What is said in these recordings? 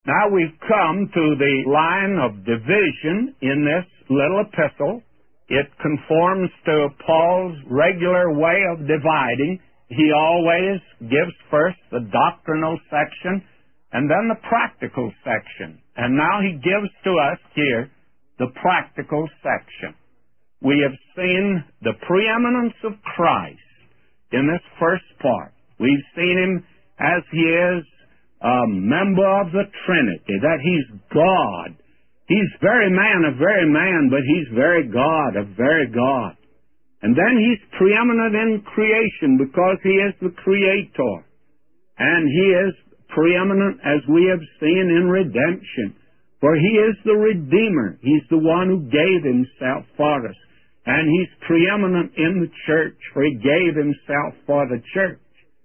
Now we've come to the line of division in this little epistle. It conforms to Paul's regular way of dividing. He always gives first the doctrinal section and then the practical section. And now he gives to us here the practical section. We have seen the preeminence of Christ in this first part. We've seen him as he is a member of the Trinity, that he's God. He's very man of very man, but he's very God of very God. And then he's preeminent in creation because he is the Creator. And he is preeminent, as we have seen, in redemption. For he is the Redeemer. He's the one who gave himself for us. And he's preeminent in the church, for he gave himself for the church.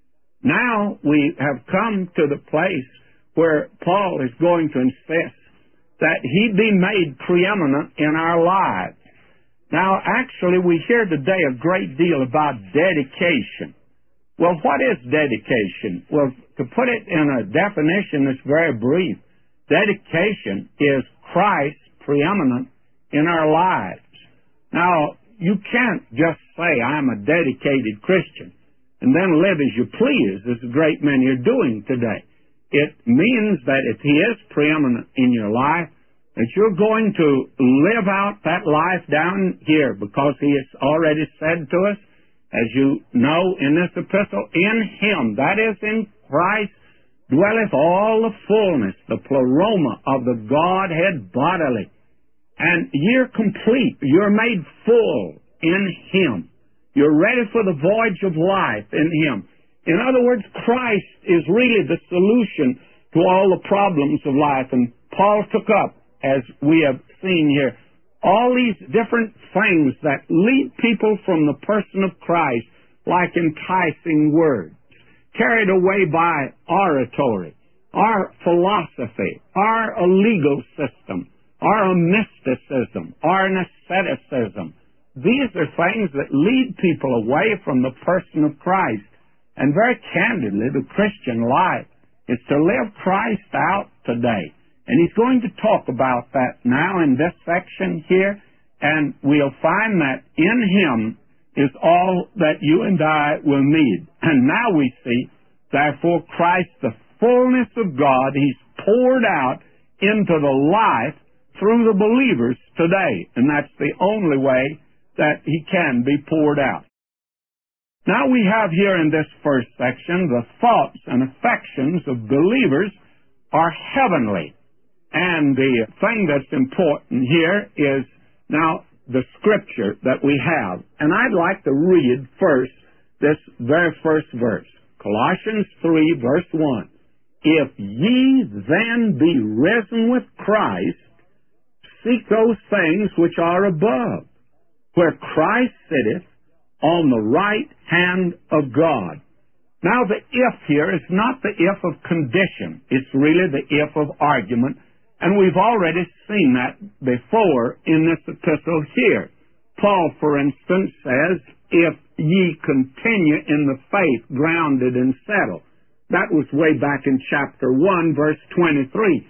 Now we have come to the place where Paul is going to insist that he be made preeminent in our lives. Now, actually, we hear today a great deal about dedication. Well, what is dedication? Well, to put it in a definition that's very brief, dedication is Christ preeminent in our lives. Now, you can't just say, I'm a dedicated Christian, and then live as you please, as a great many are doing today. It means that if he is preeminent in your life, that you're going to live out that life down here, because he has already said to us, as you know in this epistle, in him, that is in Christ, dwelleth all the fullness, the pleroma of the Godhead bodily. And you're complete. You're made full in him. You're ready for the voyage of life in him. In other words, Christ is really the solution to all the problems of life. And Paul took up, as we have seen here, all these different things that lead people from the person of Christ, like enticing words, carried away by oratory, our philosophy, our legal system, or a mysticism, or an asceticism. These are things that lead people away from the person of Christ. And very candidly, the Christian life is to live Christ out today. And he's going to talk about that now in this section here, and we'll find that in him is all that you and I will need. And now we see, therefore, Christ, the fullness of God, he's poured out into the life through the believers today. And that's the only way that he can be poured out. Now we have here in this first section, the thoughts and affections of believers are heavenly. And the thing that's important here is now the scripture that we have. And I'd like to read first this very first verse. Colossians 3, verse 1. If ye then be risen with Christ, seek those things which are above, where Christ sitteth on the right hand of God. Now the if here is not the if of condition. It's really the if of argument. And we've already seen that before in this epistle here. Paul, for instance, says, if ye continue in the faith, grounded and settled. That was way back in chapter 1, verse 23.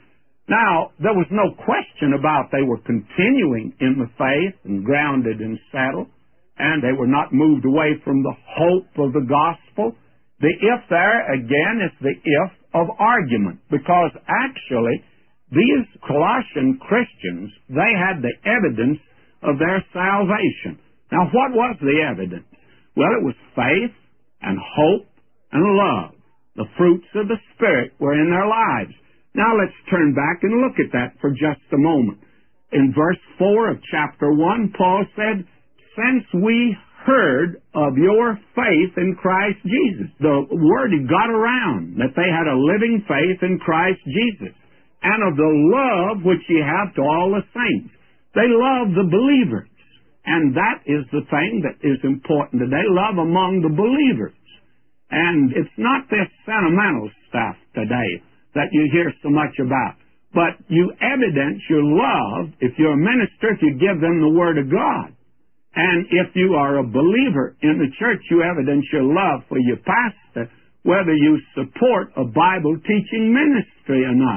Now, there was no question about they were continuing in the faith and grounded and settled, and they were not moved away from the hope of the gospel. The if there, again, is the if of argument, because actually these Colossian Christians, they had the evidence of their salvation. Now, what was the evidence? Well, it was faith and hope and love. The fruits of the Spirit were in their lives. Now, let's turn back and look at that for just a moment. In verse 4 of chapter 1, Paul said, since we heard of your faith in Christ Jesus. The word had got around that they had a living faith in Christ Jesus, and of the love which ye have to all the saints. They love the believers, and that is the thing that is important today, love among the believers. And it's not this sentimental stuff today that you hear so much about, but you evidence your love if you're a minister, if you give them the Word of God. And if you are a believer in the church, you evidence your love for your pastor, whether you support a Bible teaching ministry or not.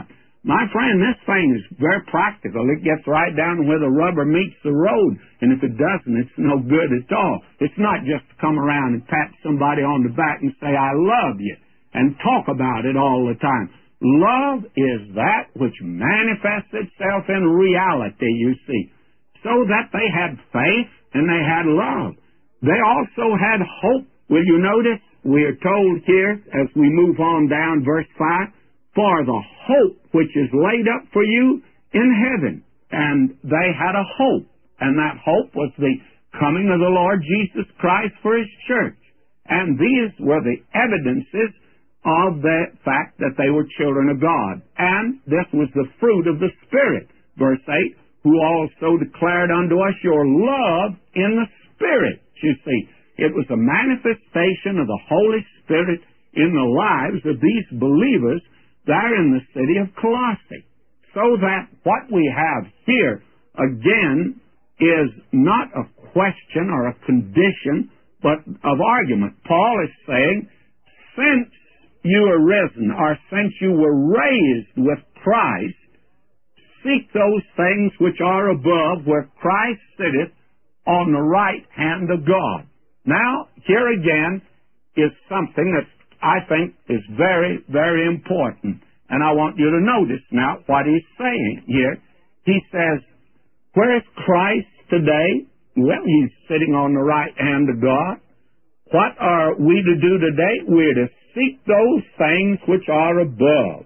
My friend, this thing is very practical. It gets right down where the rubber meets the road, and if it doesn't, it's no good at all. It's not just to come around and pat somebody on the back and say, I love you, and talk about it all the time. Love is that which manifests itself in reality, you see, so that they had faith and they had love. They also had hope. Will you notice? We are told here, as we move on down, verse 5, for the hope which is laid up for you in heaven. And they had a hope, and that hope was the coming of the Lord Jesus Christ for His church. And these were the evidences of the fact that they were children of God. And this was the fruit of the Spirit. Verse 8, who also declared unto us your love in the Spirit. You see, it was a manifestation of the Holy Spirit in the lives of these believers there in the city of Colossae. So that what we have here, again, is not a question or a condition, but of argument. Paul is saying, since you are risen, or since you were raised with Christ, seek those things which are above, where Christ sitteth on the right hand of God. Now, here again is something that I think is very, very important. And I want you to notice now what he's saying here. He says, where is Christ today? Well, He's sitting on the right hand of God. What are we to do today? We're to seek those things which are above.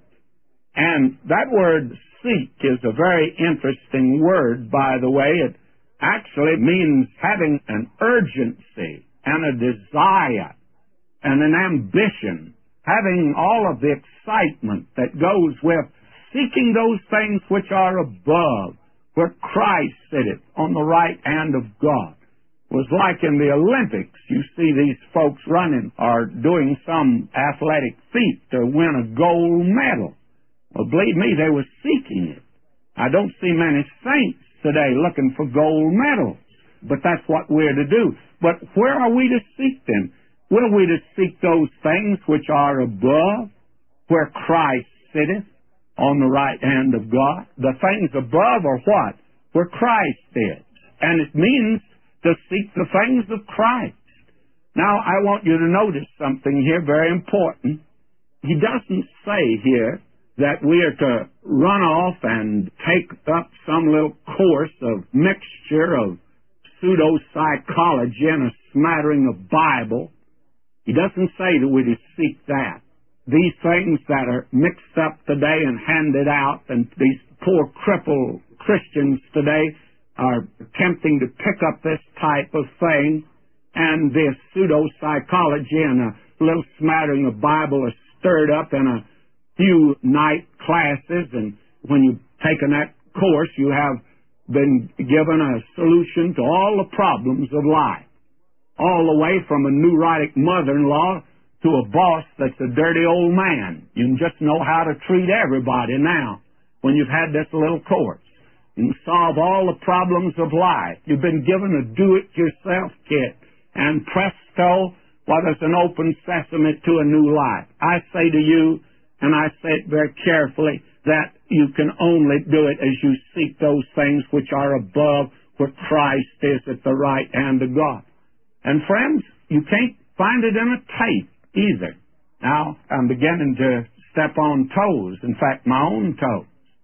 And that word seek is a very interesting word, by the way. It actually means having an urgency and a desire and an ambition, having all of the excitement that goes with seeking those things which are above, where Christ sitteth on the right hand of God. It was like in the Olympics. You see these folks running or doing some athletic feat to win a gold medal. Well, believe me, they were seeking it. I don't see many saints today looking for gold medals, but that's what we're to do. But where are we to seek them? Will we to seek those things which are above, where Christ sitteth on the right hand of God? The things above are what? Where Christ is. And it means to seek the things of Christ. Now, I want you to notice something here very important. He doesn't say here that we are to run off and take up some little course of mixture of pseudo-psychology and a smattering of Bible. He doesn't say that we to seek that. These things that are mixed up today and handed out, and these poor crippled Christians today are attempting to pick up this type of thing, and this pseudo-psychology and a little smattering of Bible is stirred up in a few night classes, and when you've taken that course, you have been given a solution to all the problems of life, all the way from a neurotic mother-in-law to a boss that's a dirty old man. You can just know how to treat everybody now when you've had this little course. You can solve all the problems of life. You've been given a do-it-yourself kit, and presto, well, there's an open sesame to a new life. I say to you, and I say it very carefully, that you can only do it as you seek those things which are above, where Christ is at the right hand of God. And friends, you can't find it in a tape either. Now, I'm beginning to step on toes, in fact, my own toes.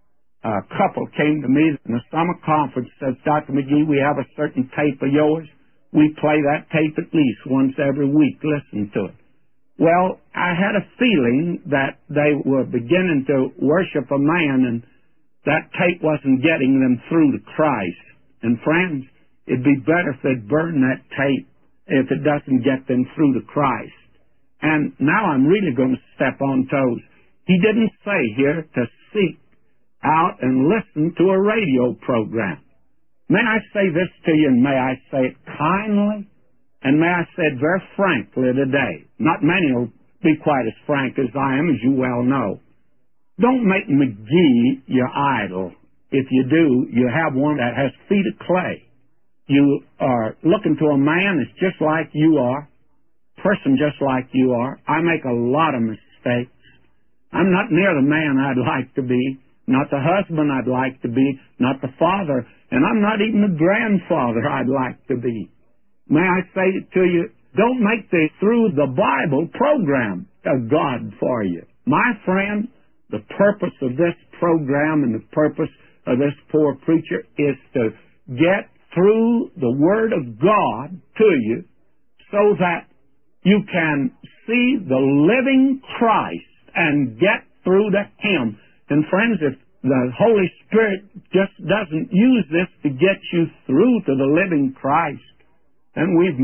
A couple came to me in the summer conference, says, Dr. McGee, we have a certain tape of yours. We play that tape at least once every week. Listen to it. Well, I had a feeling that they were beginning to worship a man, and that tape wasn't getting them through to Christ. And friends, it'd be better if they'd burn that tape if it doesn't get them through to Christ. And now I'm really going to step on toes. He didn't say here to seek out and listen to a radio program. May I say this to you, and may I say it kindly, and may I say it very frankly today. Not many will be quite as frank as I am, as you well know. Don't make McGee your idol. If you do, you have one that has feet of clay. You are looking to a man that's just like you are, person just like you are. I make a lot of mistakes. I'm not near the man I'd like to be. not the husband I'd like to be, not the father, and I'm not even the grandfather I'd like to be. May I say to you, don't make the Through the Bible program a God for you. My friend, the purpose of this program and the purpose of this poor preacher is to get through the Word of God to you so that you can see the living Christ and get through to Him. And friends, if the Holy Spirit just doesn't use this to get you through to the living Christ, then we've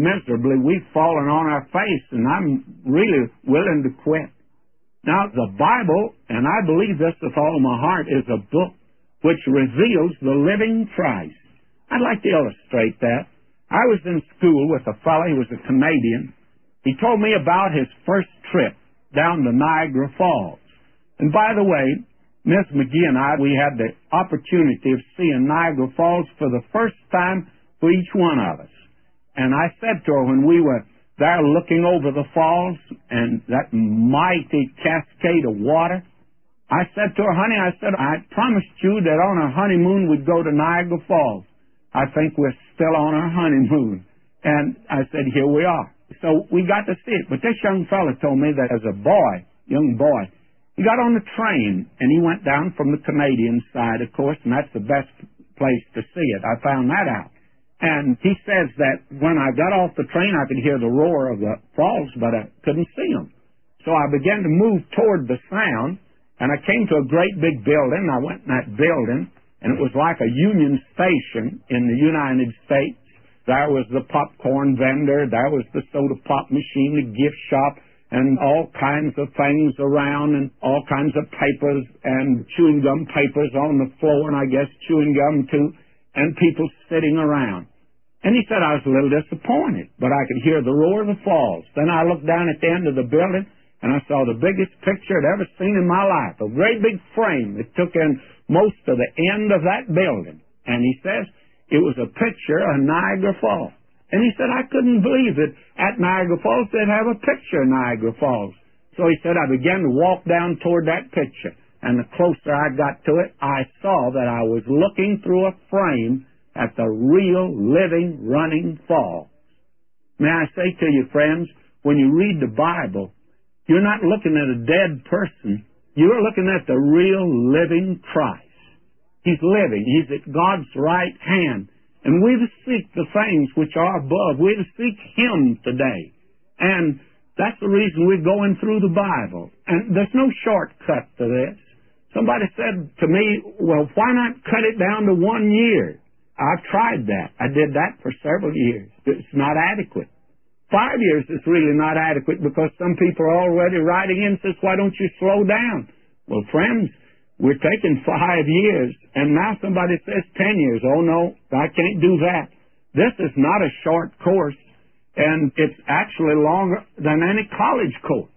fallen on our face, and I'm really willing to quit. Now, the Bible, and I believe this with all my heart, is a book which reveals the living Christ. I'd like to illustrate that. I was in school with a fellow who was a Canadian. He told me about his first trip down to Niagara Falls. And by the way, Miss McGee and we had the opportunity of seeing Niagara Falls for the first time for each one of us. And I said to her when we were there looking over the falls and that mighty cascade of water, I said to her, honey, I promised you that on our honeymoon we'd go to Niagara Falls. I think we're still on our honeymoon. And I said, here we are. So we got to see it. But this young fella told me that as a young boy, he got on the train and he went down from the Canadian side, of course, and that's the best place to see it. I found that out. And he says that when I got off the train, I could hear the roar of the falls, but I couldn't see them. So I began to move toward the sound, and I came to a great big building. I went in that building, and it was like a Union Station in the United States. There was the popcorn vendor, there was the soda pop machine, the gift shop, and all kinds of things around, and all kinds of papers and chewing gum papers on the floor, and I guess chewing gum too, and people sitting around. And he said I was a little disappointed, but I could hear the roar of the falls. Then I looked down at the end of the building, and I saw the biggest picture I'd ever seen in my life, a great big frame that took in most of the end of that building. And he says it was a picture of Niagara Falls. And he said I couldn't believe it. At Niagara Falls, they'd have a picture of Niagara Falls. So he said I began to walk down toward that picture. And the closer I got to it, I saw that I was looking through a frame at the real, living, running falls. May I say to you, friends, when you read the Bible, you're not looking at a dead person. You're looking at the real, living Christ. He's living. He's at God's right hand. And we're to seek the things which are above. We're to seek Him today. And that's the reason we're going through the Bible. And there's no shortcut to this. Somebody said to me, well, why not cut it down to 1 year? I've tried that. I did that for several years. It's not adequate. 5 years is really not adequate because some people are already writing in and says, why don't you slow down? Well, friends, we're taking 5 years, and now somebody says 10 years. Oh, no, I can't do that. This is not a short course, and it's actually longer than any college course.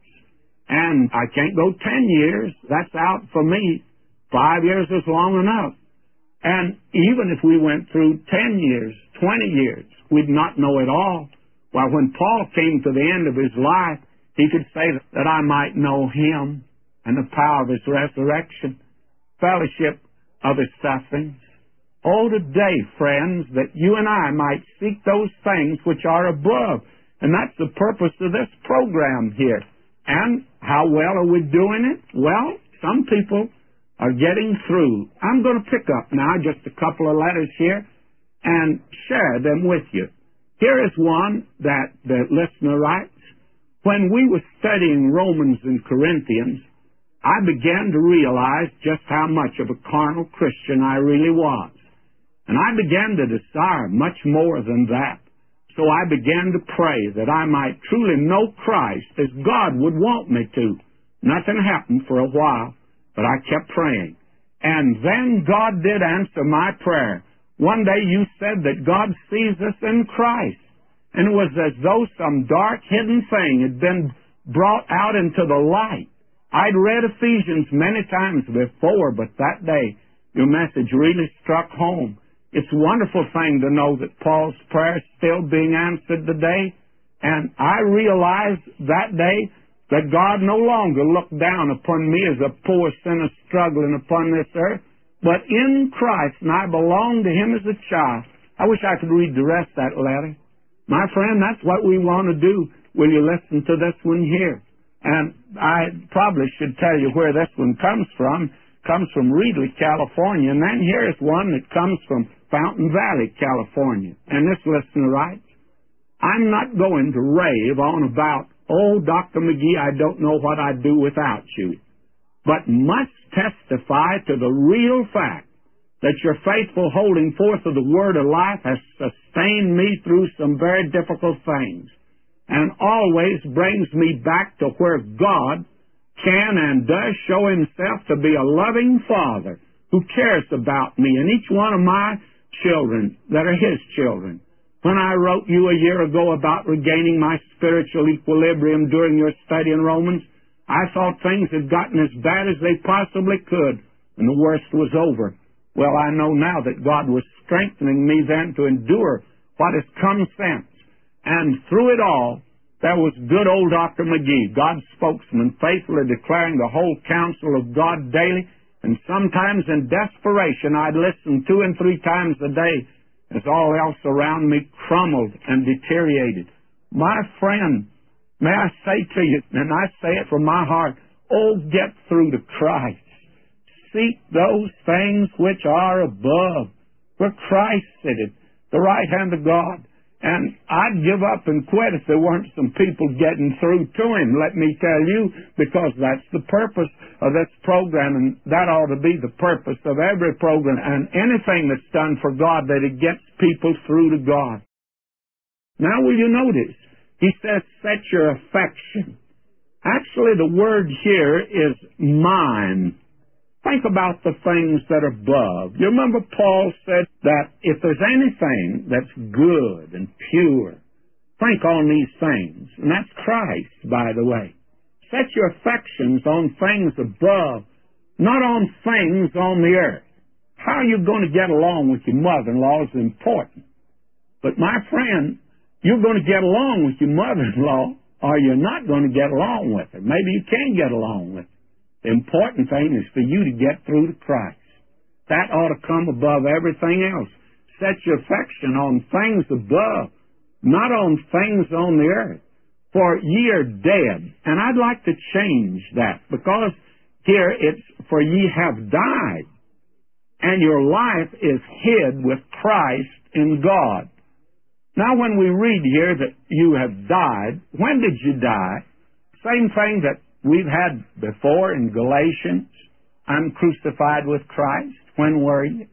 And I can't go 10 years. That's out for me. 5 years is long enough. And even if we went through 10 years, 20 years, we'd not know it all. Well, when Paul came to the end of his life, he could say that I might know Him and the power of His resurrection, fellowship of His sufferings. Oh, today, friends, that you and I might seek those things which are above. And that's the purpose of this program here. And how well are we doing it? Well, some people are getting through. I'm going to pick up now just a couple of letters here and share them with you. Here is one that the listener writes. When we were studying Romans and Corinthians, I began to realize just how much of a carnal Christian I really was. And I began to desire much more than that. So I began to pray that I might truly know Christ as God would want me to. Nothing happened for a while, but I kept praying. And then God did answer my prayer. One day you said that God sees us in Christ. And it was as though some dark hidden thing had been brought out into the light. I'd read Ephesians many times before, but that day your message really struck home. It's a wonderful thing to know that Paul's prayer is still being answered today. And I realized that day that God no longer looked down upon me as a poor sinner struggling upon this earth, but in Christ, and I belong to Him as a child. I wish I could read the rest of that letter. My friend, that's what we want to do. Will you listen to this one here? And I probably should tell you where this one comes from. It comes from Reedley, California. And then here's one that comes from Fountain Valley, California. And this listener writes, I'm not going to rave on about, oh, Dr. McGee, I don't know what I'd do without you, but must testify to the real fact that your faithful holding forth of the word of life has sustained me through some very difficult things and always brings me back to where God can and does show Himself to be a loving Father who cares about me and each one of my children that are His children. When I wrote you a year ago about regaining my spiritual equilibrium during your study in Romans, I thought things had gotten as bad as they possibly could, and the worst was over. Well, I know now that God was strengthening me then to endure what has come since. And through it all, there was good old Dr. McGee, God's spokesman, faithfully declaring the whole counsel of God daily, and sometimes in desperation I'd listen 2 and 3 times a day as all else around me crumbled and deteriorated. My friend, may I say to you, and I say it from my heart, oh, get through to Christ. Seek those things which are above, where Christ sitteth, the right hand of God. And I'd give up and quit if there weren't some people getting through to Him, let me tell you, because that's the purpose of this program, and that ought to be the purpose of every program, and anything that's done for God, that it gets people through to God. Now will you notice, he says, set your affection. Actually, the word here is mind. Think about the things that are above. You remember Paul said that if there's anything that's good and pure, think on these things. And that's Christ, by the way. Set your affections on things above, not on things on the earth. How are you going to get along with your mother-in-law is important. But my friend, you're going to get along with your mother-in-law, or you're not going to get along with her. Maybe you can get along with her. The important thing is for you to get through to Christ. That ought to come above everything else. Set your affection on things above, not on things on the earth. For ye are dead. And I'd like to change that, because here it's, for ye have died, and your life is hid with Christ in God. Now when we read here that you have died, when did you die? Same thing that we've had before in Galatians. I'm crucified with Christ. When were you?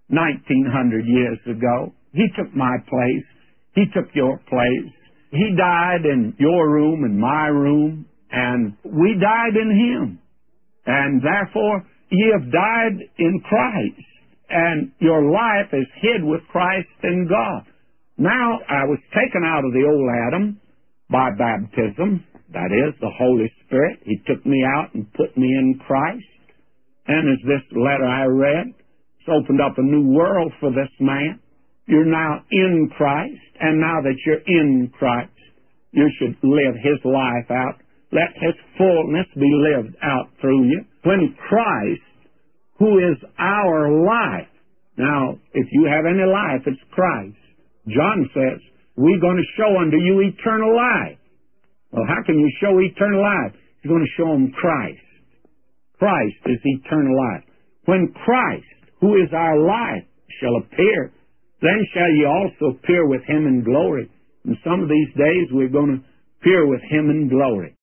1900 years ago. He took my place. He took your place. He died in your room and my room, and we died in Him. And therefore, ye have died in Christ, and your life is hid with Christ in God. Now, I was taken out of the old Adam by baptism. That is, the Holy Spirit. He took me out and put me in Christ. And as this letter I read, it's opened up a new world for this man. You're now in Christ, and now that you're in Christ, you should live His life out. Let His fullness be lived out through you. When Christ, who is our life, now, if you have any life, it's Christ. John says, we're going to show unto you eternal life. Well, how can you show eternal life? You're going to show them Christ. Christ is eternal life. When Christ, who is our life, shall appear, then shall ye also appear with Him in glory. And some of these days we're going to appear with Him in glory.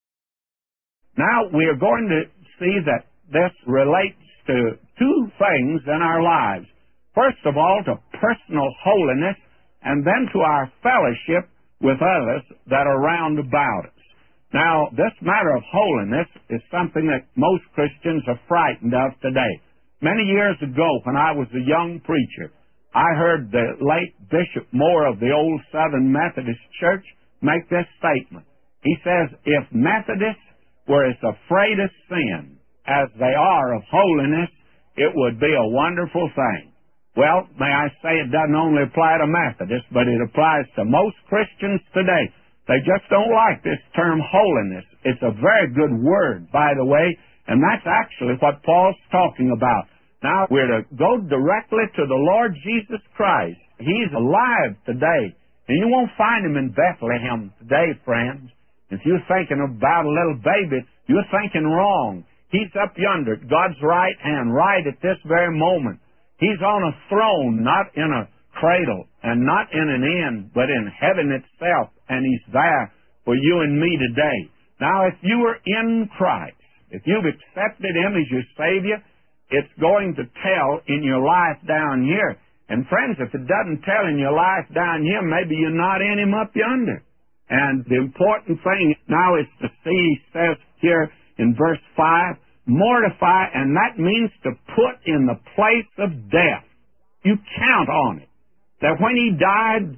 Now we are going to see that this relates to 2 things in our lives. First of all, to personal holiness, and then to our fellowship with others that are round about us. Now, this matter of holiness is something that most Christians are frightened of today. Many years ago, when I was a young preacher, I heard the late Bishop Moore of the Old Southern Methodist Church make this statement. He says, if Methodists were as afraid of sin as they are of holiness, it would be a wonderful thing. Well, may I say it doesn't only apply to Methodists, but it applies to most Christians today. They just don't like this term holiness. It's a very good word, by the way, and that's actually what Paul's talking about. Now, we're to go directly to the Lord Jesus Christ. He's alive today, and you won't find him in Bethlehem today, friends. If you're thinking about a little baby, you're thinking wrong. He's up yonder at God's right hand, right at this very moment. He's on a throne, not in a cradle, and not in an inn, but in heaven itself, and he's there for you and me today. Now, if you are in Christ, if you've accepted him as your Savior, it's going to tell in your life down here. And friends, if it doesn't tell in your life down here, maybe you're not in him up yonder. And the important thing now is to see, he says here in verse 5, mortify, and that means to put in the place of death. You count on it. That when he died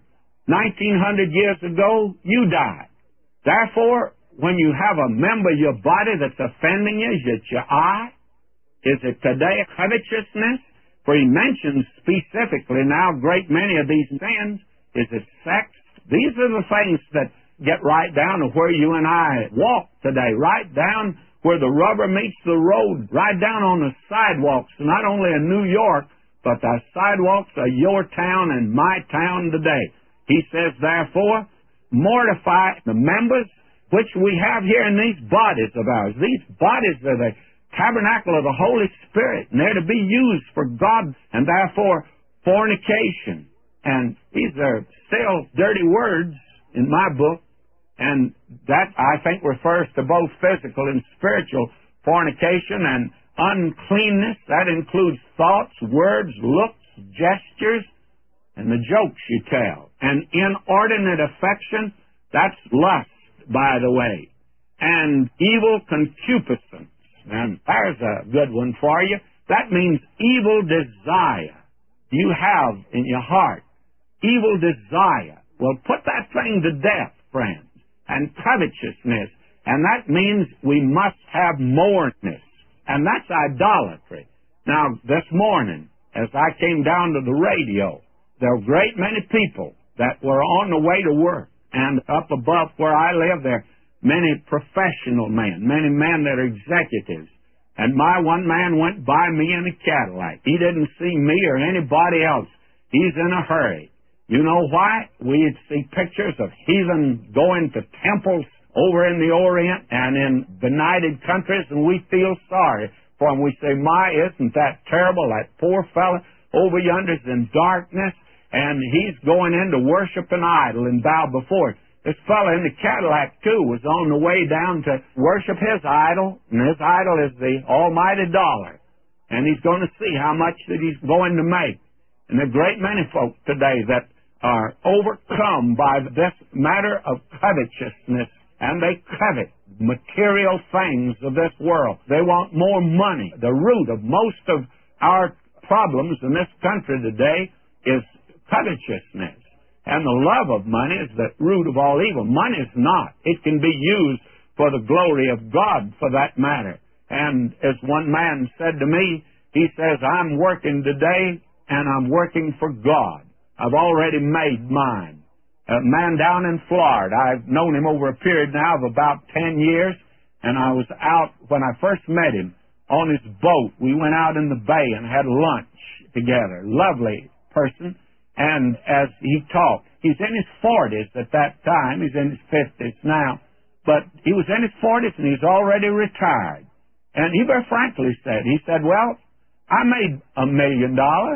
1900 years ago, you died. Therefore, when you have a member of your body that's offending you, is it your eye? Is it today covetousness? For he mentions specifically now a great many of these sins. Is it sex? These are the things that get right down to where you and I walk today, right down where the rubber meets the road, right down on the sidewalks, not only in New York, but the sidewalks of your town and my town today. He says, therefore, mortify the members which we have here in these bodies of ours. These bodies are the tabernacle of the Holy Spirit, and they're to be used for God, and therefore fornication. And these are still dirty words in my book, and that, I think, refers to both physical and spiritual fornication and uncleanness. That includes thoughts, words, looks, gestures, and the jokes you tell. And inordinate affection, that's lust, by the way. And evil concupiscence. And there's a good one for you. That means evil desire. You have in your heart evil desire. Well, put that thing to death, friends. And covetousness. And that means we must have moreness. And that's idolatry. Now, this morning, as I came down to the radio, there were a great many people that were on the way to work. And up above where I live, there are many professional men, many men that are executives. And my one man went by me in a Cadillac. He didn't see me or anybody else. He's in a hurry. You know why? We'd see pictures of heathen going to temples over in the Orient and in benighted countries, and we feel sorry for him. We say, my, isn't that terrible? That poor fella over yonder's in darkness, and he's going in to worship an idol and bow before it. This fella in the Cadillac, too, was on the way down to worship his idol, and his idol is the almighty dollar. And he's going to see how much that he's going to make. And there are a great many folk today that are overcome by this matter of covetousness, and they covet material things of this world. They want more money. The root of most of our problems in this country today is covetousness. And the love of money is the root of all evil. Money is not. It can be used for the glory of God, for that matter. And as one man said to me, he says, I'm working today, and I'm working for God. I've already made mine. A man down in Florida, I've known him over a period now of about 10 years, and I was out, when I first met him, on his boat. We went out in the bay and had lunch together. Lovely person. And as he talked, he's in his 40s at that time. He's in his 50s now. But he was in his 40s and he's already retired. And he very frankly said, well, I made $1 million,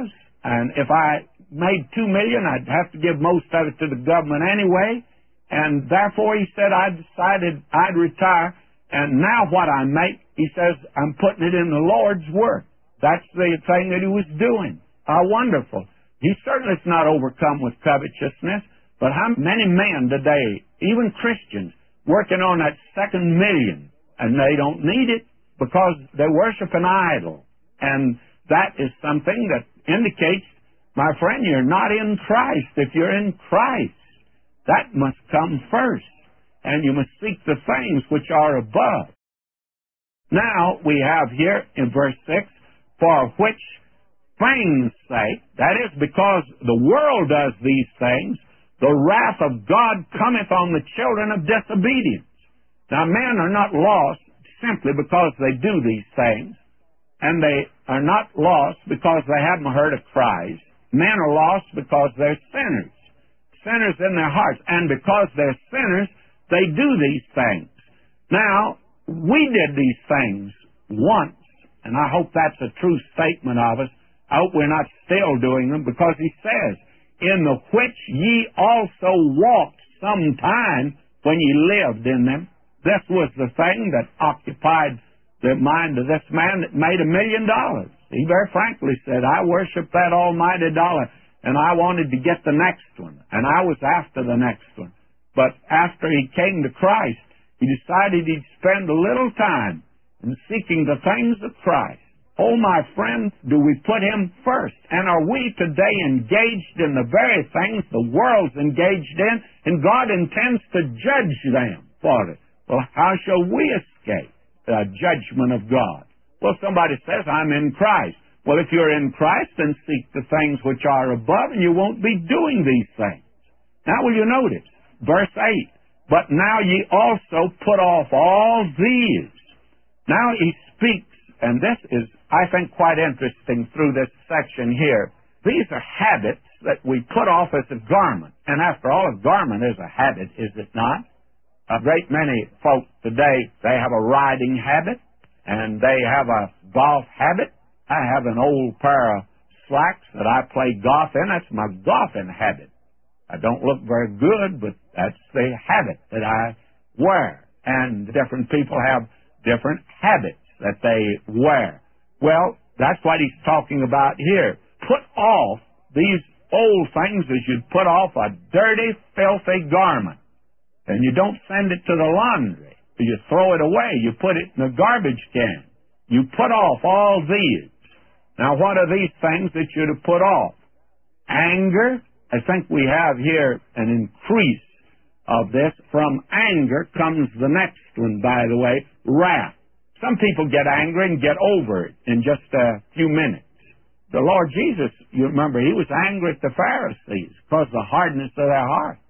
and if I made $2 million, I'd have to give most of it to the government anyway. And therefore, he said, I decided I'd retire. And now what I make, he says, I'm putting it in the Lord's work. That's the thing that he was doing. How wonderful. He certainly is not overcome with covetousness, but how many men today, even Christians, working on that second million, and they don't need it because they worship an idol. And that is something that indicates, my friend, you're not in Christ. If you're in Christ, that must come first, and you must seek the things which are above. Now, we have here in verse 6, for which things' sake, that is because the world does these things, The wrath of God cometh on the children of disobedience. Now, men are not lost simply because they do these things, and they are not lost because they haven't heard of Christ. Men are lost because they're sinners, sinners in their hearts, and because they're sinners, they do these things. Now, we did these things once, and I hope that's a true statement of us. I hope we're not still doing them, because he says, in the which ye also walked sometime when ye lived in them. This was the thing that occupied the mind of this man that made $1 million. He very frankly said, I worship that almighty dollar, and I wanted to get the next one, and I was after the next one. But after he came to Christ, he decided he'd spend a little time in seeking the things of Christ. Oh, my friend, do we put him first? And are we today engaged in the very things the world's engaged in, and God intends to judge them for it? Well, how shall we escape the judgment of God? Well, somebody says, I'm in Christ. Well, if you're in Christ, then seek the things which are above, and you won't be doing these things. Now, will you notice? Verse 8, but now ye also put off all these. Now he speaks, and this is, I think, quite interesting through this section here. These are habits that we put off as a garment. And after all, a garment is a habit, is it not? A great many folk today, they have a riding habit, and they have a golf habit. I have an old pair of slacks that I play golf in. That's my golfing habit. I don't look very good, but that's the habit that I wear. And different people have different habits that they wear. Well, that's what he's talking about here. Put off these old things as you'd put off a dirty, filthy garment. And you don't send it to the laundry. You throw it away. You put it in the garbage can. You put off all these. Now, what are these things that you're to put off? Anger. I think we have here an increase of this. From anger comes the next one, by the way, wrath. Some people get angry and get over it in just a few minutes. The Lord Jesus, you remember, he was angry at the Pharisees because of the hardness of their hearts.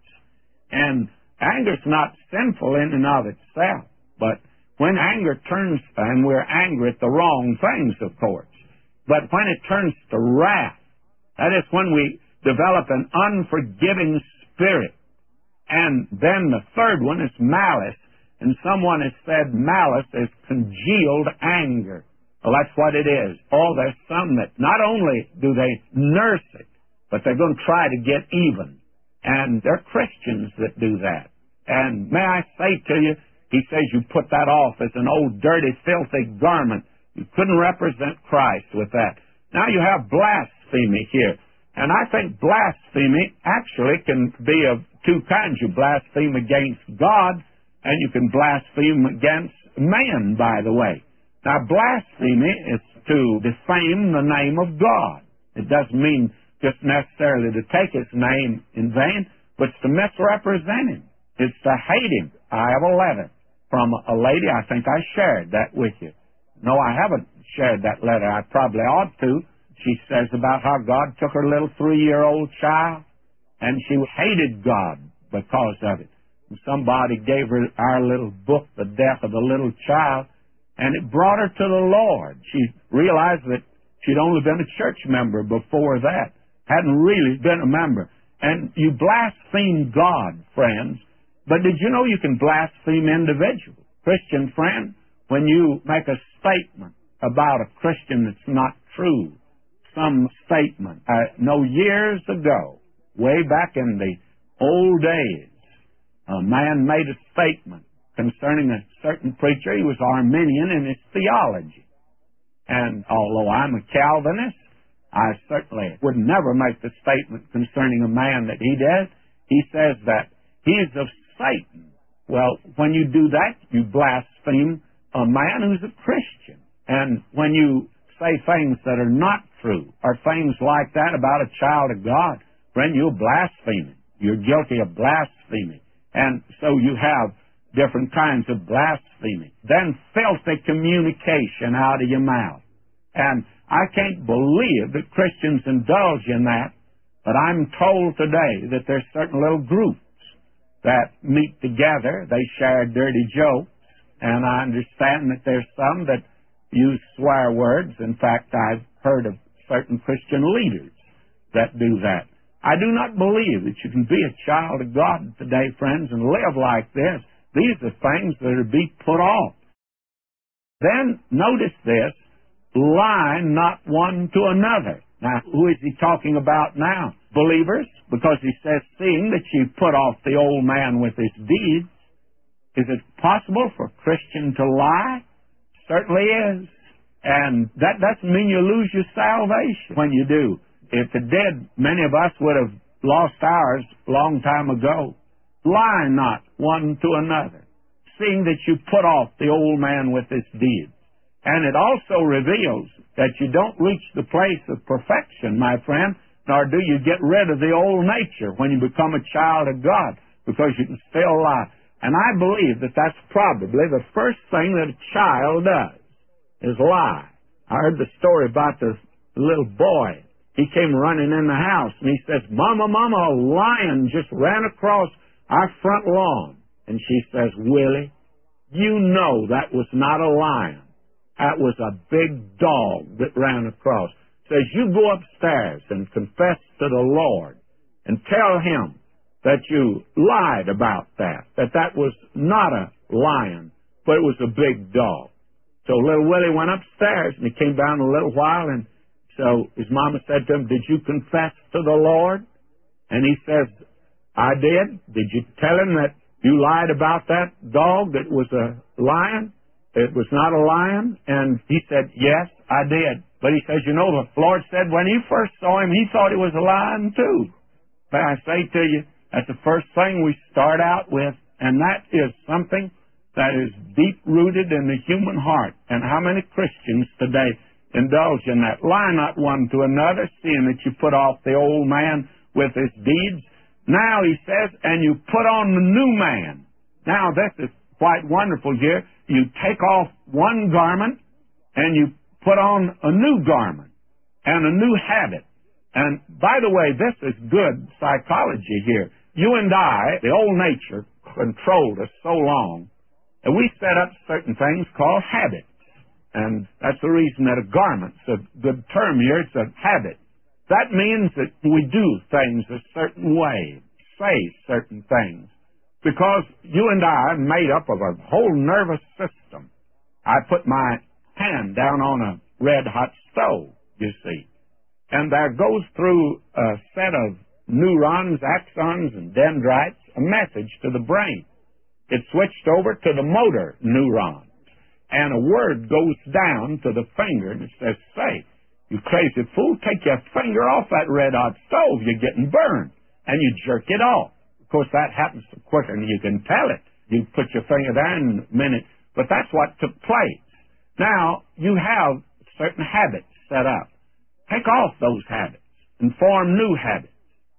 And anger's not sinful in and of itself, but when anger turns, and we're angry at the wrong things, of course, but when it turns to wrath, that is when we develop an unforgiving spirit. And then the third one is malice, and someone has said malice is congealed anger. Well, that's what it is. Oh, there's some that not only do they nurse it, but they're going to try to get even. And they're Christians that do that. And may I say to you, he says you put that off as an old, dirty, filthy garment. You couldn't represent Christ with that. Now you have blasphemy here. And I think blasphemy actually can be of two kinds. You blaspheme against God, and you can blaspheme against man, by the way. Now, blasphemy is to defame the name of God. It doesn't mean just necessarily to take his name in vain, but it's to misrepresent him. It's to hate him. I have a letter from a lady. I think I shared that with you. No, I haven't shared that letter. I probably ought to. She says about how God took her little 3-year-old child, and she hated God because of it. And somebody gave her our little book, The Death of a Little Child, and it brought her to the Lord. She realized that she'd only been a church member before that, hadn't really been a member. And you blaspheme God, friends, but did you know you can blaspheme individuals? Christian friend, when you make a statement about a Christian that's not true, some statement. I know years ago, way back in the old days, a man made a statement concerning a certain preacher. He was Arminian in his theology. And although I'm a Calvinist, I certainly would never make the statement concerning a man that he did. He says that he's of Satan. Well, when you do that, you blaspheme a man who's a Christian. And when you say things that are not true, or things like that about a child of God, friend, you're blaspheming. You're guilty of blasphemy. And so you have different kinds of blasphemy. Then filthy communication out of your mouth. And I can't believe that Christians indulge in that. But I'm told today that there's certain little groups that meet together. They share dirty jokes, and I understand that there's some that use swear words. In fact, I've heard of certain Christian leaders that do that. I do not believe that you can be a child of God today, friends, and live like this. These are things that are to be put off. Then, notice this, lie not one to another. Now, who is he talking about now? Believers, because he says, seeing that you put off the old man with his deeds. Is it possible for a Christian to lie? Certainly is. And that doesn't mean you lose your salvation when you do. If it did, many of us would have lost ours a long time ago. Lie not one to another, seeing that you put off the old man with his deeds. And it also reveals that you don't reach the place of perfection, my friend, nor do you get rid of the old nature when you become a child of God, because you can still lie. And I believe that that's probably the first thing that a child does, is lie. I heard the story about the little boy. He came running in the house, and he says, Mama, Mama, a lion just ran across our front lawn. And she says, Willie, you know that was not a lion. That was a big dog that ran across. Says, you go upstairs and confess to the Lord and tell him that you lied about that was not a lion, but it was a big dog. So little Willie went upstairs, and he came down a little while, and so his mama said to him, did you confess to the Lord? And he says, I did. Did you tell him that you lied about that dog that was a lion? It was not a lion? And he said, yes, I did. But he says, you know, the Lord said when he first saw him, he thought he was a lion too. But I say to you, that's the first thing we start out with, and that is something that is deep-rooted in the human heart. And how many Christians today indulge in that? Lie not one to another, seeing that you put off the old man with his deeds. Now, he says, and you put on the new man. Now, this is quite wonderful here. You take off one garment, and you put on a new garment and a new habit. And, by the way, this is good psychology here. You and I, the old nature, controlled us so long, and we set up certain things called habits. And that's the reason that a garment's a good term here. It's a habit. That means that we do things a certain way, say certain things, because you and I are made up of a whole nervous system. I put my hand down on a red-hot stove, you see, and there goes through a set of neurons, axons, and dendrites a message to the brain. It's switched over to the motor neurons, and a word goes down to the finger, and it says, say, you crazy fool, take your finger off that red-hot stove, you're getting burned, and you jerk it off. Of course, that happens quicker than you can tell it. You put your finger there in a minute, but that's what took place. Now, you have certain habits set up. Take off those habits and form new habits.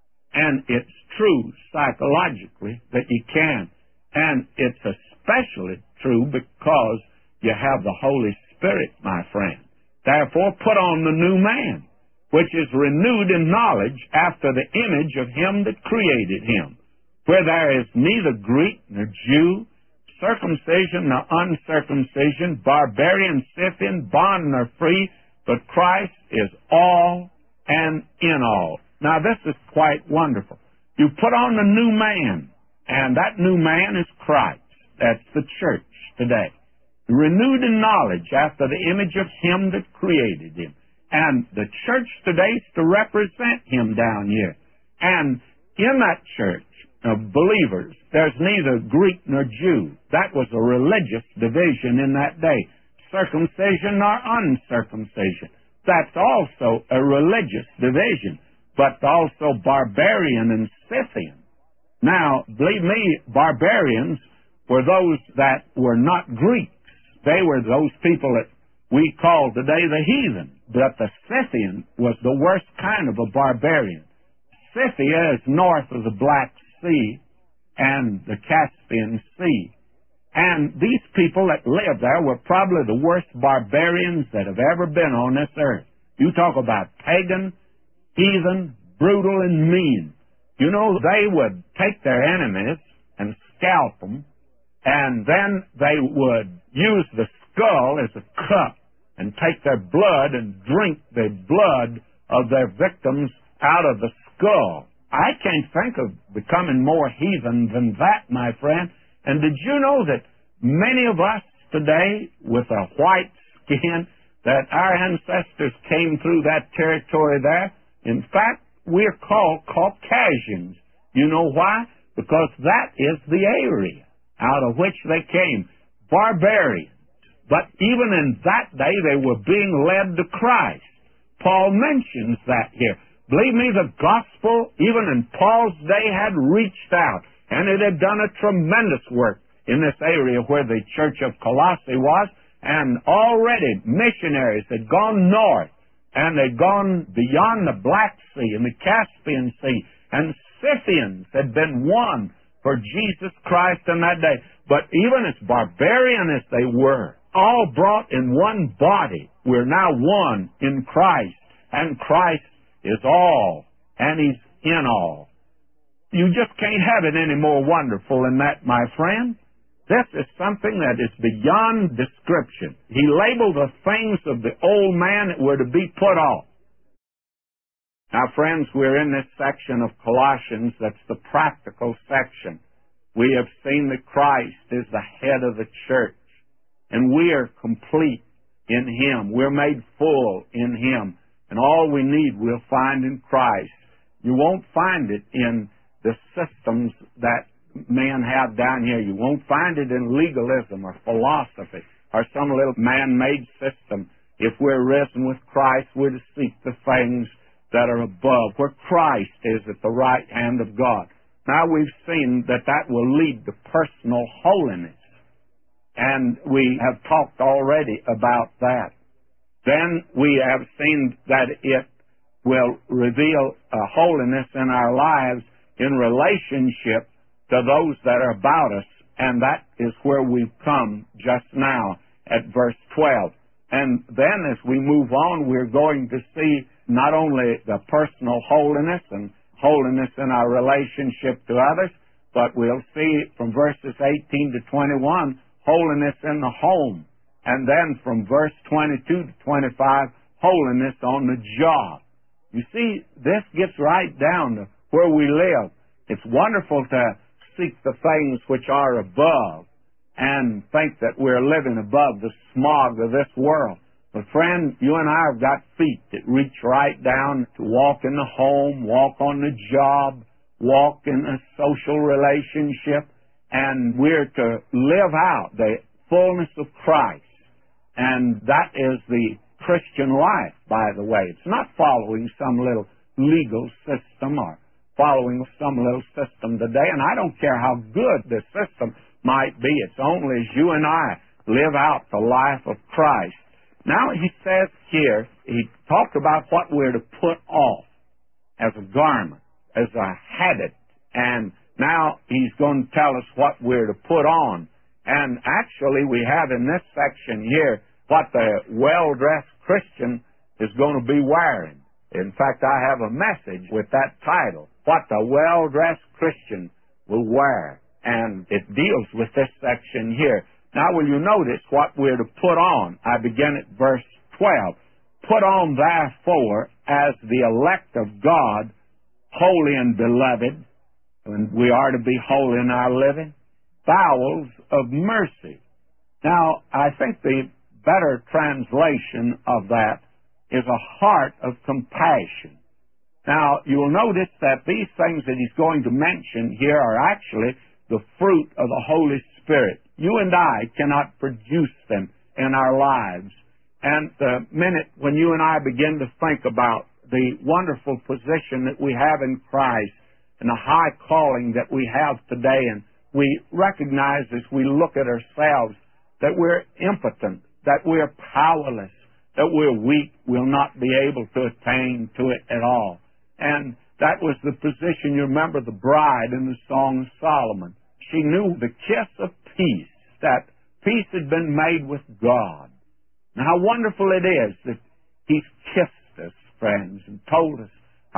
And it's true psychologically that you can. And it's especially true because you have the Holy Spirit, my friend. Therefore, put on the new man, which is renewed in knowledge after the image of him that created him, where there is neither Greek nor Jew, circumcision nor uncircumcision, barbarian, Scythian, bond nor free, but Christ is all and in all. Now, this is quite wonderful. You put on the new man, and that new man is Christ. That's the church today. Renewed in knowledge after the image of him that created him. And the church today is to represent him down here. And in that church of believers, there's neither Greek nor Jew. That was a religious division in that day. Circumcision nor uncircumcision. That's also a religious division, but also barbarian and Scythian. Now, believe me, barbarians were those that were not Greeks. They were those people that we call today the heathen. But the Scythian was the worst kind of a barbarian. Scythia is north of the Black Sea and the Caspian Sea. And these people that lived there were probably the worst barbarians that have ever been on this earth. You talk about pagan, heathen, brutal and mean. You know, they would take their enemies and scalp them, and then they would use the skull as a cup and take their blood and drink the blood of their victims out of the skull. I can't think of becoming more heathen than that, my friend. And did you know that many of us today with a white skin, that our ancestors came through that territory there? In fact, we're called Caucasians. You know why? Because that is the area out of which they came. Barbarians. But even in that day, they were being led to Christ. Paul mentions that here. Believe me, the gospel, even in Paul's day, had reached out, and it had done a tremendous work in this area where the church of Colossae was, and already missionaries had gone north, and they'd gone beyond the Black Sea and the Caspian Sea, and Scythians had been won for Jesus Christ in that day. But even as barbarian as they were, all brought in one body, we're now one in Christ, and Christ is all, and He's in all. You just can't have it any more wonderful than that, my friend. This is something that is beyond description. He labeled the things of the old man that were to be put off. Now, friends, we're in this section of Colossians that's the practical section. We have seen that Christ is the head of the church, and we are complete in Him. We're made full in Him, and all we need we'll find in Christ. You won't find it in the systems that men have down here. You won't find it in legalism or philosophy or some little man-made system. If we're risen with Christ, we're to seek the things that are above, where Christ is at the right hand of God. Now we've seen that that will lead to personal holiness, and we have talked already about that. Then we have seen that it will reveal a holiness in our lives in relationship to those that are about us, and that is where we've come just now at verse 12. And then as we move on, we're going to see not only the personal holiness and holiness in our relationship to others, but we'll see from verses 18 to 21, holiness in the home. And then from verse 22 to 25, holiness on the job. You see, this gets right down to where we live. It's wonderful to seek the things which are above and think that we're living above the smog of this world. But friend, you and I have got feet that reach right down to walk in the home, walk on the job, walk in a social relationship, and we're to live out the fullness of Christ. And that is the Christian life, by the way. It's not following some little legal system or following some little system today, and I don't care how good the system might be. It's only as you and I live out the life of Christ. Now he says here, he talked about what we're to put off as a garment, as a habit, and now he's going to tell us what we're to put on. And actually we have in this section here what the well-dressed Christian is going to be wearing. In fact, I have a message with that title, What the Well-Dressed Christian Will Wear. And it deals with this section here. Now, will you notice what we're to put on? I begin at verse 12. Put on, therefore, as the elect of God, holy and beloved, and we are to be holy in our living, bowels of mercy. Now, I think the better translation of that is a heart of compassion. Now, you'll notice that these things that he's going to mention here are actually the fruit of the Holy Spirit. You and I cannot produce them in our lives. And the minute when you and I begin to think about the wonderful position that we have in Christ and the high calling that we have today, and we recognize as we look at ourselves that we're impotent, that we're powerless, that we're weak, we'll not be able to attain to it at all. And that was the position, you remember the bride in the Song of Solomon. She knew the kiss of peace, that peace had been made with God. Now how wonderful it is that He's kissed us, friends, and told us our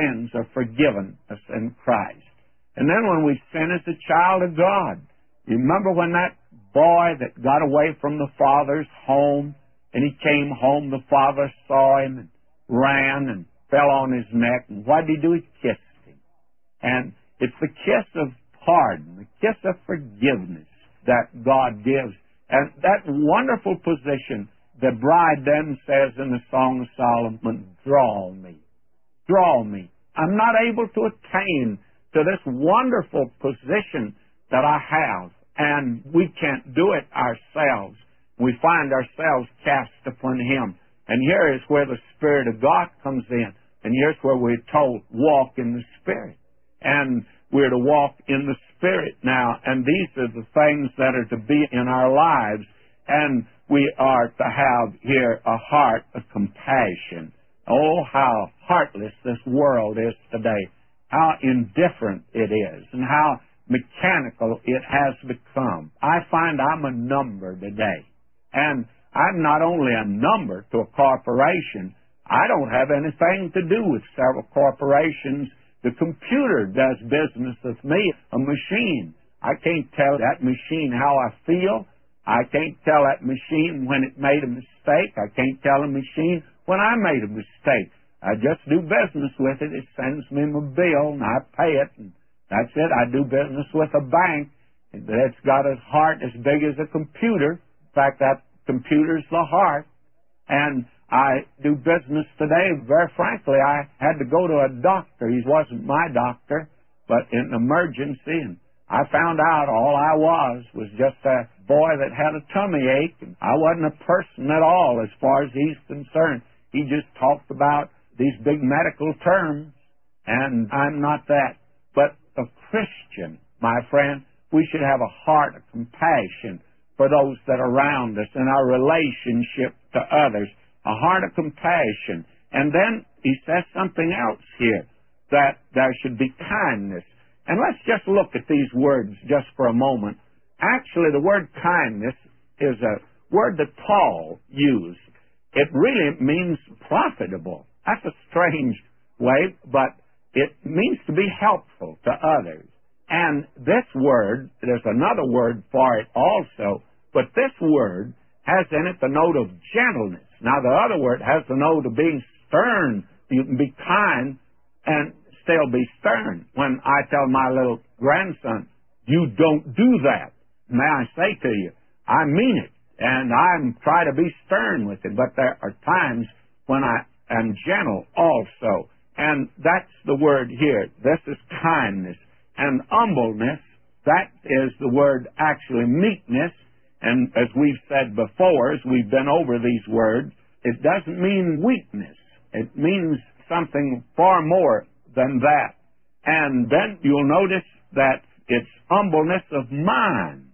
sins are forgiven us in Christ. And then when we sin as a child of God, you remember when that boy that got away from the father's home, and he came home, the father saw him and ran and fell on his neck, and what did he do? He kissed him. And it's the kiss of pardon, the kiss of forgiveness that God gives. And that wonderful position, the bride then says in the Song of Solomon, draw me, draw me. I'm not able to attain to this wonderful position that I have, and we can't do it ourselves. We find ourselves cast upon Him. And here is where the Spirit of God comes in. And here's where we're told, walk in the Spirit. And we're to walk in the Spirit now. And these are the things that are to be in our lives. And we are to have here a heart of compassion. Oh, how heartless this world is today. How indifferent it is. And how mechanical it has become. I find I'm a number today. And I'm not only a number to a corporation. I don't have anything to do with several corporations. The computer does business with me, a machine. I can't tell that machine how I feel. I can't tell that machine when it made a mistake. I can't tell a machine when I made a mistake. I just do business with it. It sends me my bill, and I pay it, and that's it. I do business with a bank that's got a heart as big as a computer. In fact, that computer's the heart. And I do business today. Very frankly, I had to go to a doctor. He wasn't my doctor, but in an emergency, and I found out all I was just a boy that had a tummy ache. And I wasn't a person at all as far as he's concerned. He just talked about these big medical terms, and I'm not that. But a Christian, my friend, we should have a heart of compassion for those that are around us in our relationship to others, a heart of compassion. And then he says something else here, that there should be kindness. And let's just look at these words just for a moment. Actually, the word kindness is a word that Paul used. It really means profitable. That's a strange way, but it means to be helpful to others. And this word, there's another word for it also, but this word has in it the note of gentleness. Now, the other word has the note of being stern. You can be kind and still be stern. When I tell my little grandson, you don't do that, may I say to you, I mean it, and I'm trying to be stern with it, but there are times when I am gentle also, and that's the word here. This is kindness. And humbleness, that is the word actually meekness, and as we've said before, as we've been over these words, it doesn't mean weakness. It means something far more than that. And then you'll notice that it's humbleness of mind.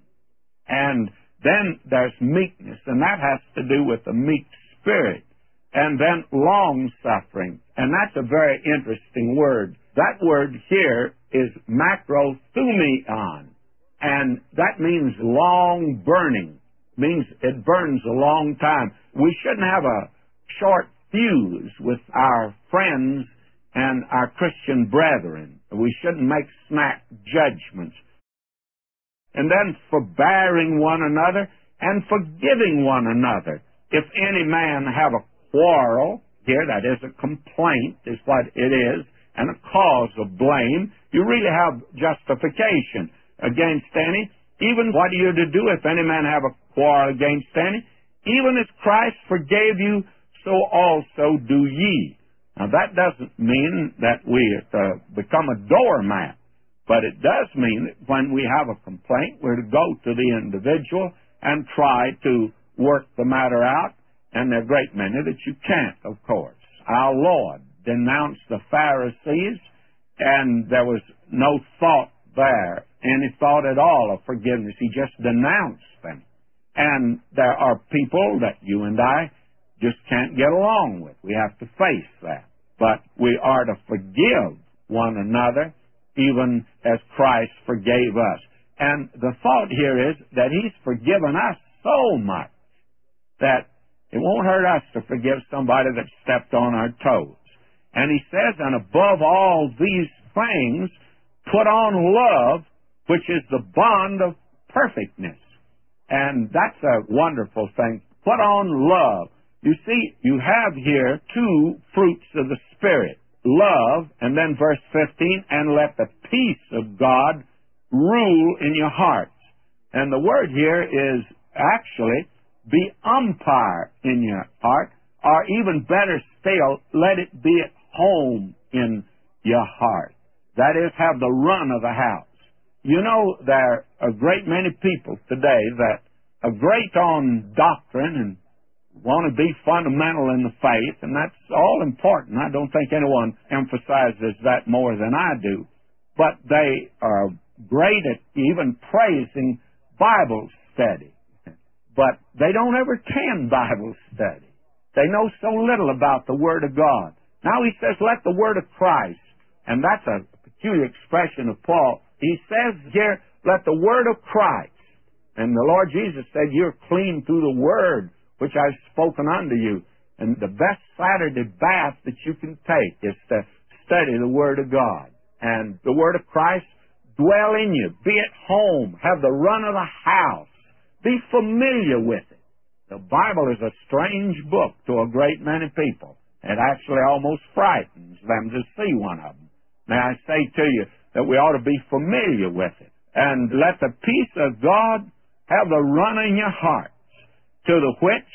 And then there's meekness, and that has to do with the meek spirit. And then long-suffering, and that's a very interesting word. That word here is macrothumeion, and that means long burning, means it burns a long time. We shouldn't have a short fuse with our friends and our Christian brethren. We shouldn't make snap judgments. And then forbearing one another and forgiving one another. If any man have a quarrel, here that is a complaint, is what it is, and a cause of blame, you really have justification against any. Even what are you to do if any man have a quarrel against any? Even as Christ forgave you, so also do ye. Now that doesn't mean that we are to become a doormat, but it does mean that when we have a complaint, we're to go to the individual and try to work the matter out. And there are a great many that you can't, of course. Our Lord denounced the Pharisees, and there was no thought there, any thought at all of forgiveness. He just denounced them. And there are people that you and I just can't get along with. We have to face that. But we are to forgive one another, even as Christ forgave us. And the thought here is that He's forgiven us so much that it won't hurt us to forgive somebody that stepped on our toes. And he says, and above all these things, put on love, which is the bond of perfectness. And that's a wonderful thing. Put on love. You see, you have here two fruits of the Spirit. Love, and then verse 15, and let the peace of God rule in your hearts. And the word here is actually be umpire in your heart, or even better still, let it be at home in your heart. That is, have the run of the house. You know, there are a great many people today that are great on doctrine and want to be fundamental in the faith, and that's all important. I don't think anyone emphasizes that more than I do. But they are great at even praising Bible study. But they don't ever attend Bible study. They know so little about the Word of God. Now he says, let the Word of Christ, and that's a peculiar expression of Paul. He says here, let the Word of Christ. And the Lord Jesus said, you're clean through the Word which I've spoken unto you. And the best Saturday bath that you can take is to study the Word of God. And the Word of Christ dwell in you. Be at home. Have the run of the house. Be familiar with it. The Bible is a strange book to a great many people. It actually almost frightens them to see one of them. May I say to you that we ought to be familiar with it. And let the peace of God have the run in your heart, to the which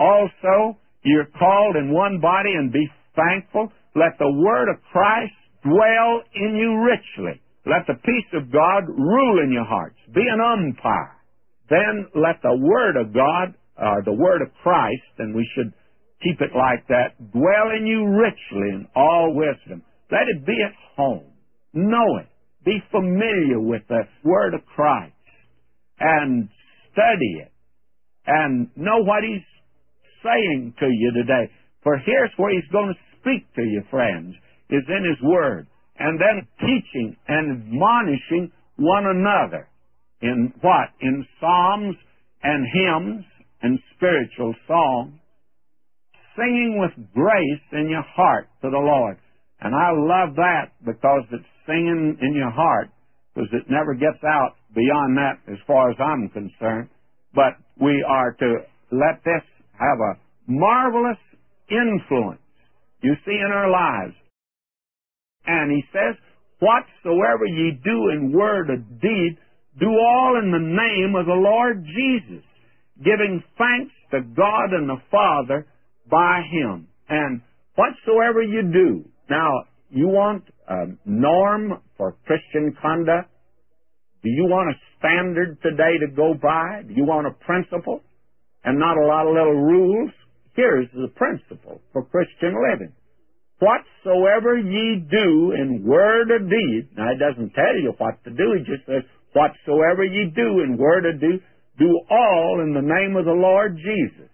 also you're called in one body, and be thankful. Let the word of Christ dwell in you richly. Let the peace of God rule in your hearts. Be an umpire. Then let the word of God, the word of Christ, and we should keep it like that, dwell in you richly in all wisdom. Let it be at home. Know it. Be familiar with the word of Christ and study it and know what he's saying to you today. For here's where he's going to speak to you, friends, is in his word. And then teaching and admonishing one another in what? In psalms and hymns and spiritual songs, singing with grace in your heart to the Lord. And I love that, because it's singing in your heart, because it never gets out beyond that as far as I'm concerned. But we are to let this have a marvelous influence, you see, in our lives. And he says, whatsoever ye do in word or deed, do all in the name of the Lord Jesus, giving thanks to God and the Father by him. And whatsoever you do. Now, you want a norm for Christian conduct? Do you want a standard today to go by? Do you want a principle and not a lot of little rules? Here's the principle for Christian living. Whatsoever ye do in word or deed. Now, it doesn't tell you what to do. He just says, whatsoever ye do in word or deed, do all in the name of the Lord Jesus.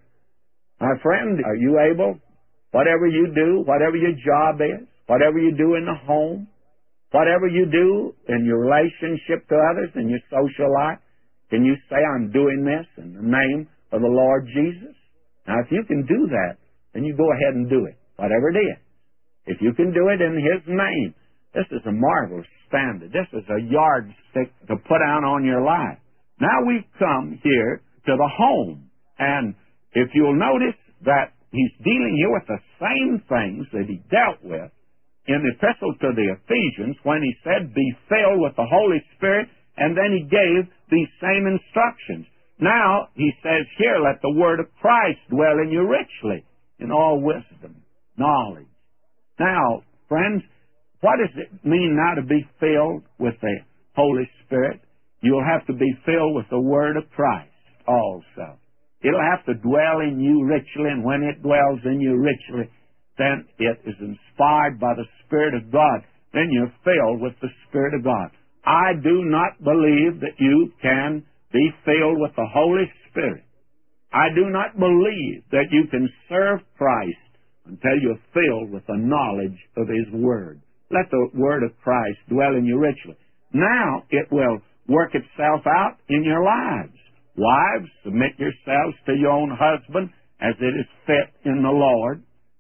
My friend, are you able, whatever you do, whatever your job is, whatever you do in the home, whatever you do in your relationship to others, in your social life, can you say, I'm doing this in the name of the Lord Jesus? Now, if you can do that, then you go ahead and do it, whatever it is. If you can do it in his name, this is a marvelous standard. This is a yardstick to put out on your life. Now we come here to the home. And if you'll notice that he's dealing here with the same things that he dealt with in the epistle to the Ephesians when he said, be filled with the Holy Spirit, and then he gave these same instructions. Now, he says here, let the word of Christ dwell in you richly, in all wisdom, knowledge. Now, friends, what does it mean now to be filled with the Holy Spirit? You'll have to be filled with the word of Christ also. It'll have to dwell in you richly, and when it dwells in you richly, then it is inspired by the Spirit of God. Then you're filled with the Spirit of God. I do not believe that you can be filled with the Holy Spirit. I do not believe that you can serve Christ until you're filled with the knowledge of his word. Let the word of Christ dwell in you richly. Now it will work itself out in your lives. Wives, submit yourselves to your own husband as it is fit in the Lord.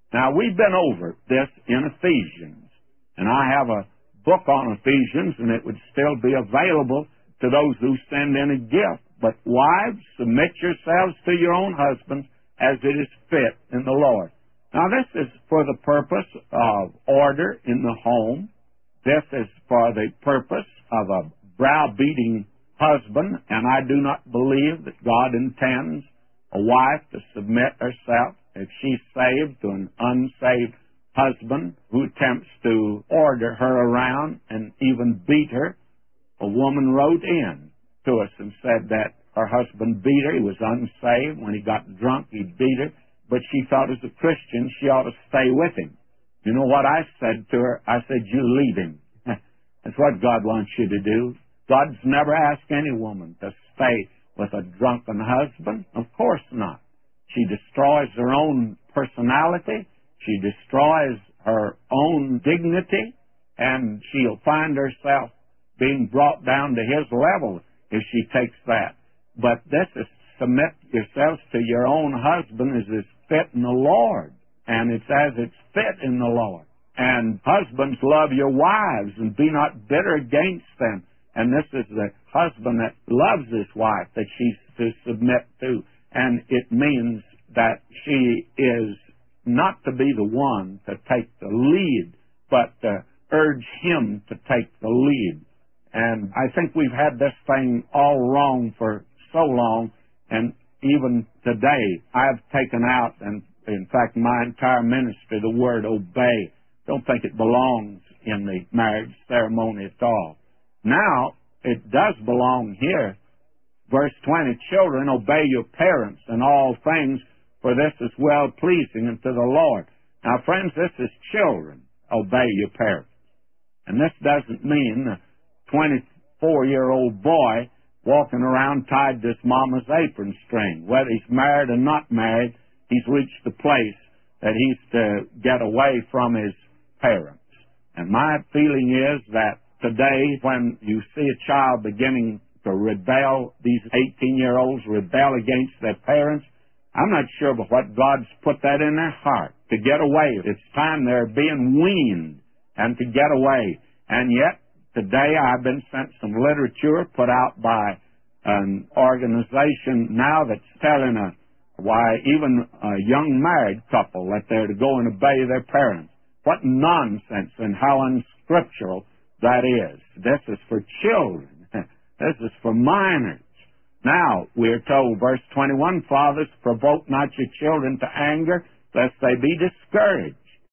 Now, we've been over this in Ephesians, and I have a book on Ephesians, and it would still be available to those who send in a gift. But wives, submit yourselves to your own husbands as it is fit in the Lord. Now, this is for the purpose of order in the home. This is for the purpose of a browbeating husband, and I do not believe that God intends a wife to submit herself, if she's saved, to an unsaved husband who attempts to order her around and even beat her. A woman wrote in to us and said that her husband beat her. He was unsaved. When he got drunk, he'd beat her. But she thought as a Christian she ought to stay with him. You know what I said to her? I said, you leave him. That's what God wants you to do. God's never asked any woman to stay with a drunken husband. Of course not. She destroys her own personality. She destroys her own dignity. And she'll find herself being brought down to his level if she takes that. But this is submit yourselves to your own husband as is fit in the Lord. And it's as it's fit in the Lord. And husbands, love your wives and be not bitter against them. And this is the husband that loves his wife that she's to submit to. And it means that she is not to be the one to take the lead, but to urge him to take the lead. And I think we've had this thing all wrong for so long, and even today I've taken out, and in fact my entire ministry, the word obey. Don't think it belongs in the marriage ceremony at all. Now, it does belong here. Verse 20, children, obey your parents in all things, for this is well-pleasing unto the Lord. Now, friends, this is children. Obey your parents. And this doesn't mean a 24-year-old boy walking around tied to his mama's apron string. Whether he's married or not married, he's reached the place that he's to get away from his parents. And my feeling is that today, when you see a child beginning to rebel, these 18-year-olds rebel against their parents, I'm not sure but what God's put that in their heart to get away. It's time they're being weaned and to get away. And yet, today I've been sent some literature put out by an organization now that's telling why even a young married couple that they're to go and obey their parents. What nonsense and how unscriptural that is. This is for children. This is for minors. Now, we're told, verse 21, fathers, provoke not your children to anger, lest they be discouraged.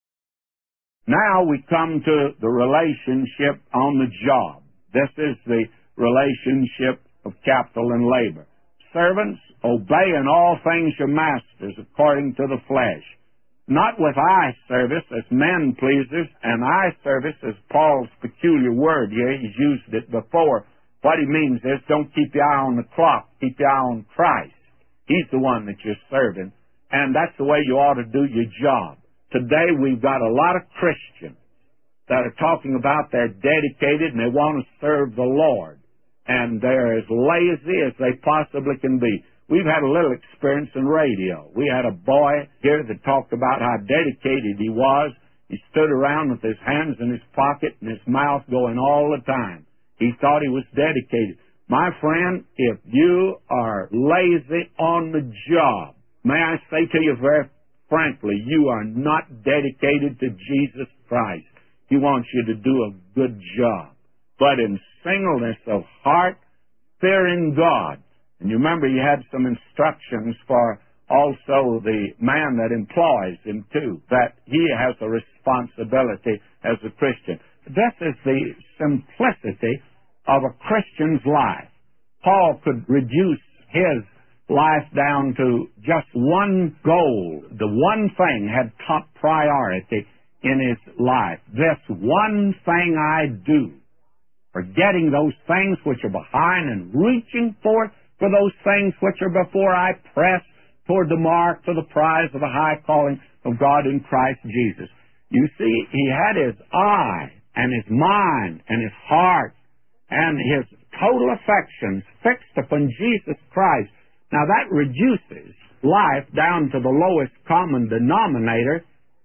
Now we come to the relationship on the job. This is the relationship of capital and labor. Servants, obey in all things your masters according to the flesh, not with eye service as men pleasers, and eye service is Paul's peculiar word here. He's used it before. What he means is don't keep your eye on the clock, keep your eye on Christ. He's the one that you're serving, and that's the way you ought to do your job. Today we've got a lot of Christians that are talking about they're dedicated and they want to serve the Lord, and they're as lazy as they possibly can be. We've had a little experience in radio. We had a boy here that talked about how dedicated he was. He stood around with his hands in his pocket and his mouth going all the time. He thought he was dedicated. My friend, if you are lazy on the job, may I say to you very frankly, you are not dedicated to Jesus Christ. He wants you to do a good job. But in singleness of heart, fearing God. And you remember you had some instructions for also the man that employs him too, that he has a responsibility as a Christian. This is the simplicity of a Christian's life. Paul could reduce his life down to just one goal. The one thing had top priority in his life. This one thing I do, forgetting those things which are behind and reaching forth for those things which are before, I press toward the mark for the prize of the high calling of God in Christ Jesus. You see, he had his eye and his mind and his heart and his total affections fixed upon Jesus Christ. Now that reduces life down to the lowest common denominator,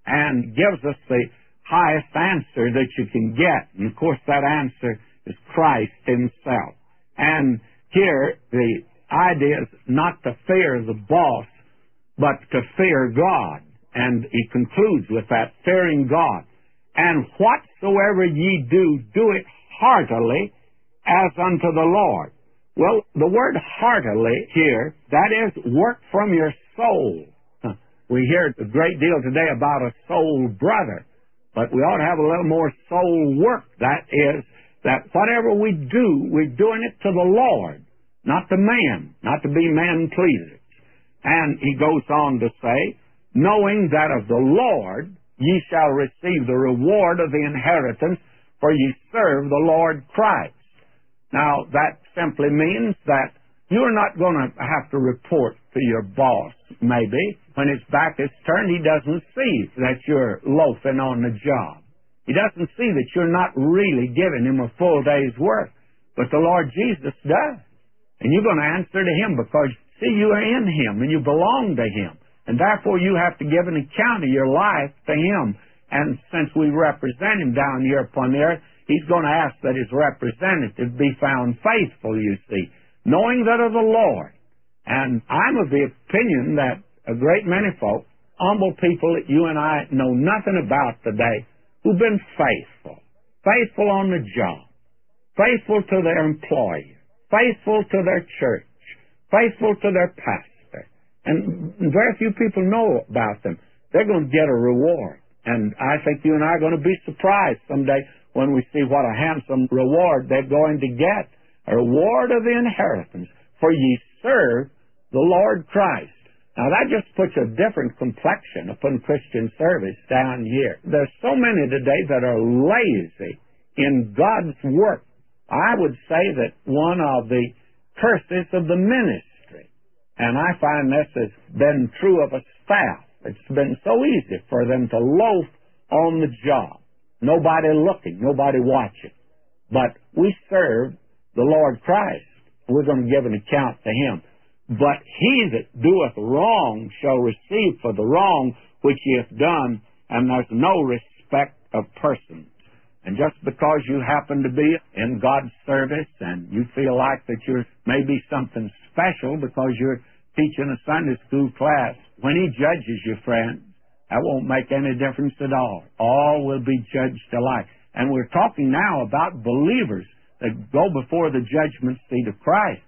and gives us the highest answer that you can get. And, of course, that answer is Christ himself. And here, the idea is not to fear the boss, but to fear God. And he concludes with that, fearing God. And whatsoever ye do, do it heartily as unto the Lord. Well, the word heartily here, that is work from your soul. We hear a great deal today about a soul brother, but we ought to have a little more soul work. That is, that whatever we do, we're doing it to the Lord, not to man, not to be man pleasers. And he goes on to say, knowing that of the Lord ye shall receive the reward of the inheritance, for ye serve the Lord Christ. Now, that simply means that you're not going to have to report to your boss, maybe. When his back is turned, he doesn't see that you're loafing on the job. He doesn't see that you're not really giving him a full day's work. But the Lord Jesus does. And you're going to answer to him because, see, you are in him and you belong to him. And therefore you have to give an account of your life to him. And since we represent him down here upon the earth, he's going to ask that his representative be found faithful, you see, knowing that of the Lord. And I'm of the opinion that a great many folk, humble people that you and I know nothing about today, who've been faithful, faithful on the job, faithful to their employer, faithful to their church, faithful to their pastor. And very few people know about them. They're going to get a reward. And I think you and I are going to be surprised someday when we see what a handsome reward they're going to get. A reward of the inheritance, for ye serve the Lord Christ. Now that just puts a different complexion upon Christian service down here. There's so many today that are lazy in God's work. I would say that one of the curses of the ministry, and I find this has been true of a staff. It's been so easy for them to loaf on the job. Nobody looking, nobody watching. But we serve the Lord Christ. We're going to give an account to him. But he that doeth wrong shall receive for the wrong which he hath done, and there's no respect of persons. And just because you happen to be in God's service and you feel like that you're maybe something special because you're teaching a Sunday school class, when he judges you, friends, that won't make any difference at all. All will be judged alike. And we're talking now about believers that go before the judgment seat of Christ.